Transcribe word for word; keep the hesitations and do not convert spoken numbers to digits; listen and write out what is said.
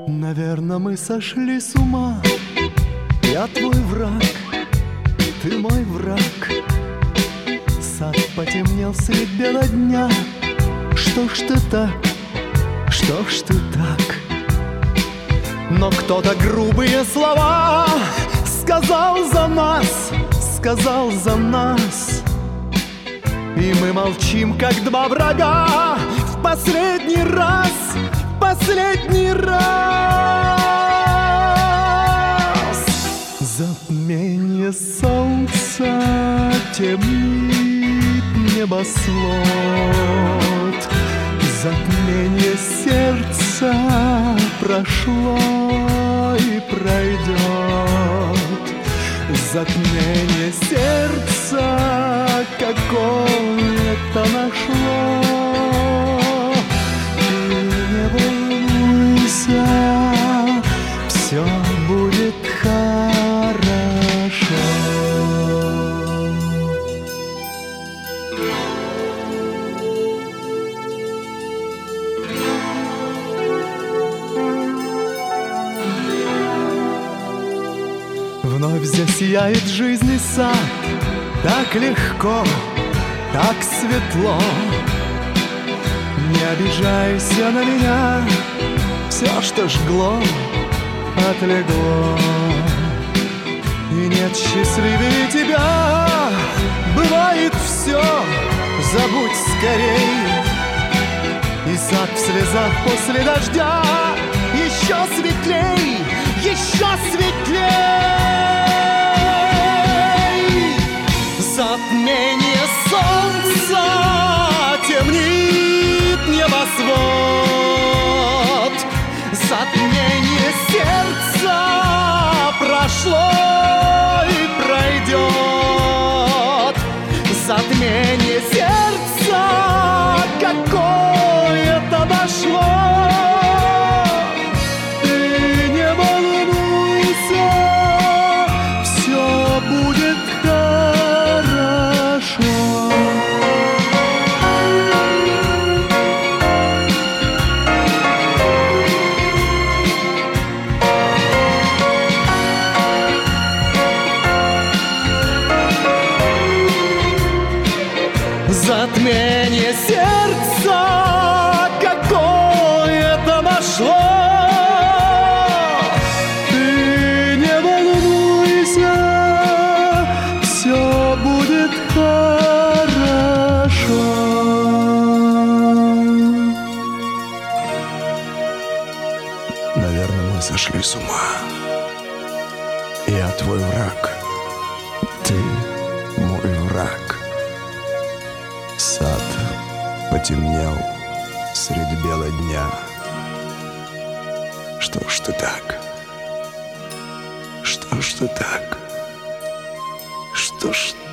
Наверно, мы сошли с ума. Я твой враг, ты мой враг. Сад потемнел средь бела дня. Что ж ты так, что ж ты так? Но кто-то грубые слова сказал за нас, сказал за нас. И мы молчим, как два врага. В последний раз, в последний раз. Затмение солнца темнит небосвод. Затмение сердца прошло и пройдет. Затмение сердца какое-то нашло. Ты не волнуйся, все будет хорошо. Вновь засияет жизни сад. Так легко, так светло. Не обижайся на меня. Все, что жгло, отлегло. И нет счастливее тебя. Бывает все, забудь скорей. И сад в слезах после дождя еще светлей, еще светлей. Затмение солнца темнит небосвод. Затмение сердца прошло и пройдет. Затмение сердца какое-то дошло. Ты не волнуйся, все будет хорошо. Затмение сердца какое-то нашло. Ты не волнуйся, все будет хорошо. Наверное, мы сошли с ума. Я твой враг, ты мой враг. Сад потемнел среди бела дня. Что ж ты так? Что ж ты так? Что ж